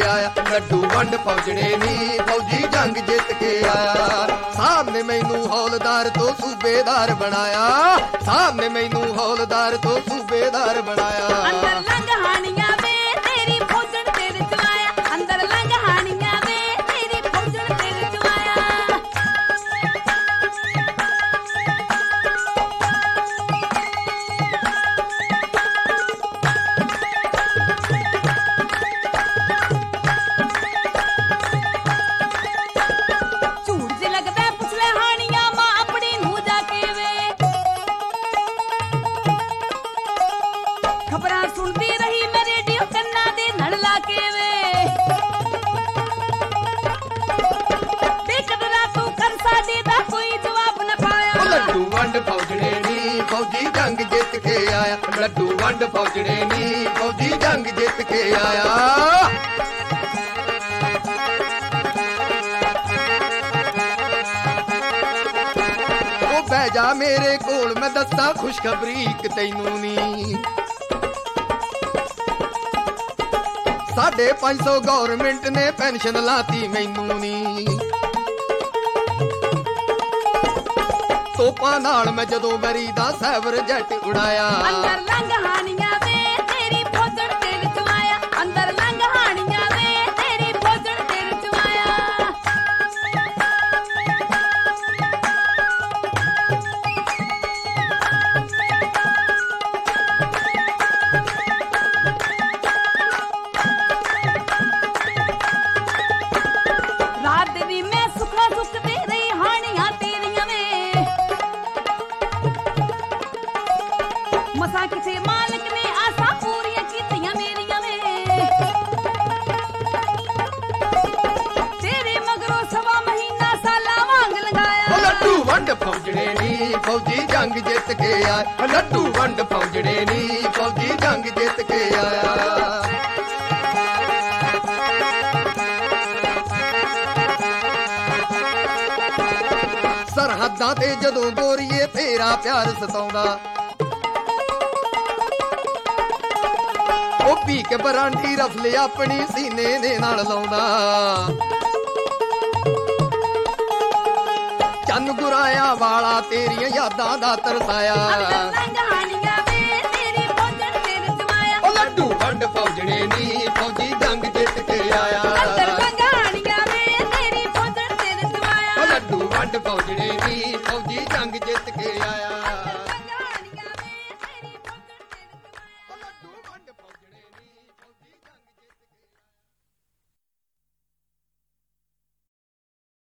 ਆਇਆ, ਲੱਡੂ ਵੰਡ ਫੌਜਣੇ ਨੀ ਫੌਜੀ ਜੰਗ ਜਿੱਤ ਕੇ ਆਇਆ। ਸਾਹਿਬ ਨੇ ਮੈਨੂੰ ਹੌਲਦਾਰ ਤੋਂ ਸੂਬੇਦਾਰ ਬਣਾਇਆ, ਸਾਹਿਬ ਨੇ ਮੈਨੂੰ ਹੌਲਦਾਰ ਤੋਂ ਸੂਬੇਦਾਰ ਬਣਾਇਆ। ਅੰਦਰ ਲੰਘ ਹਾਣੀਆਂ ਵੇ ਤੇਰੀ ਫੌਜਣ ਤੇਰੇ ਚ ਆਇਆ, ਅੰਦਰ ਲੰਘ ਹਾਣੀਆਂ ਵੇ ਤੇਰੀ ਫੌਜਣ ਤੇਰੇ ਚ ਆਇਆ। ਝੂਠ ਜੇ ਲੱਗਦਾ ਪੁੱਛ ਲੈ ਹਾਣੀਆਂ ਮਾਂ ਆਪਣੀ ਨੂੰ ਜਾ ਕੇ ਵੇ, ਖਬਰਾਂ ਸੁਣਦੀ ਰਹੀ ਮੈਂ ਰੇਡੀਓ ਕੰਨਾਂ ਦੇ ਨੜ ਲਾ ਕੇ ਵੇ। ਬੇਕਦਰਾ ਤੂੰ ਕਰ ਸਾਡੇ ਦਾ ਕੋਈ ਜਵਾਬ ਨਾ ਪਾਇਆ। ਲੱਡੂ ਵੰਡ ਫੌਜਣੇ ਨੀ ਫੌਜੀ ਜੰਗ ਜਿੱਤ ਕੇ ਆਇਆ, ਲੱਡੂ ਵੰਡ ਫੌਜਣੇ ਨੀ ਫੌਜੀ ਜੰਗ ਜਿੱਤ ਕੇ ਆਇਆ। ਉਹ ਬਹਿ ਜਾ ਮੇਰੇ ਕੋਲ ਮੈਂ ਦੱਸਾਂ ਖੁਸ਼ਖਬਰੀ ਇੱਕ ਤੈਨੂੰ ਨੀ। 550 ਗੌਰਮਿੰਟ ਨੇ ਪੈਨਸ਼ਨ ਲਾਤੀ ਮੈਨੂੰ ਨੀ। ਤੋਪਾਂ ਨਾਲ ਮੈਂ ਜਦੋਂ ਵਰੀ ਦਾ ਸਾਈਬਰ ਜੈਟ ਉਡਾਇਆ। ਅੰਦਰ ਲੰਘ ਹਾਣੀਆਂ ਵੇ ਤੇਰੀ ਫੌਜਣ ਤੇਰੇ ਚ ਆਇਆ, ਅੰਦਰ ਲੰਘ ਹਾਣੀਆਂ ਵੇ ਤੇਰੀ ਫੌਜਣ ਤੇਰੇ ਚ ਆਇਆ। ਰਾਤ ਦੀ ਮੈਂ ਸੁੱਖਾ ਸੁੱਕਦੀ ਰਹੀ ਹਾਣੀਆਂ ਤੇਰੀਆਂ ਵੇ, ਮਸਾਂ ਕਿਸੇ ਮਾਲਕ ਨੇ ਆਸਾਂ ਪੂਰੀਆਂ ਕੀਤੀਆਂ ਮੇਰੀਆਂ ਵੇ। ਤੇਰੇ ਮਗਰੋਂ ਸਵਾ ਮਹੀਨਾ ਸਾਲਾਂ ਵਾਂਗ ਲੰਘਾਇਆ। ਲੱਡੂ ਵੰਡ ਫੌਜਣੇ ਨੀ ਫੌਜੀ ਜੰਗ ਜਿੱਤ ਕੇ ਆਇਆ, ਲੱਡੂ ਵੰਡ ਫੌਜਣੇ ਨੀ ਫੌਜੀ ਜੰਗ ਜਿੱਤ ਕੇ ਆਇਆ। ਸਰਹੱਦਾਂ ਤੇ ਜਦੋਂ ਗੋਰੀਏ ਤੇਰਾ ਪਿਆਰ ਸਤਾਉਂਦਾ, ਉਹ ਪੀ ਕੇ ਬਰਾਂਡੀ ਰਫਲੇ ਆਪਣੀ ਸੀਨੇ ਦੇ ਨਾਲ ਲਾਉਂਦਾ। ਚੰਨ ਗੁਰਾਇਆ ਵਾਲਾ ਤੇਰੀਆਂ ਯਾਦਾਂ ਦਾ ਤਰਸਾਇਆ। ਅੰਦਰ ਲੰਘ ਹਾਣੀਆਂ ਵੇ ਤੇਰੀ ਫੌਜਣ ਤੇਰੇ ਚ ਆਇਆ, ਉਹ ਲੱਡੂ ਵੰਡ ਫੌਜਣੇ ਨੀ ਫੌਜੀ ਜੰਗ ਜਿੱਤ ਕੇ ਆਇਆ। ਅੰਦਰ ਲੰਘ ਹਾਣੀਆਂ ਵੇ ਤੇਰੀ ਫੌਜਣ ਤੇਰੇ ਚ ਆਇਆ। ਉਹ ਲੱਡੂ ਵੰਡ ਫੌਜਣੇ ਨੀ ਫੌਜੀ ਜੰਗ ਜਿੱਤ ਕੇ